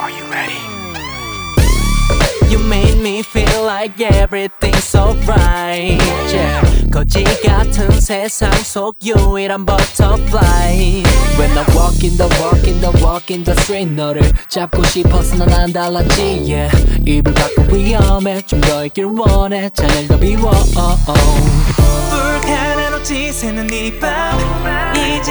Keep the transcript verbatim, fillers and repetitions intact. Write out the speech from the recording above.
Are you ready? You made me feel like everything's alright, yeah. 거지 같은 세상 속 유일한 butterfly. When I walk in the walk in the walk in the street 너를 잡고 싶어서 난 안 달랐지, yeah. 입을 밖은 위험해 좀 더 있길 원해 잔을 더 비워, oh, oh. 불 하나로 지새는 이 밤 이제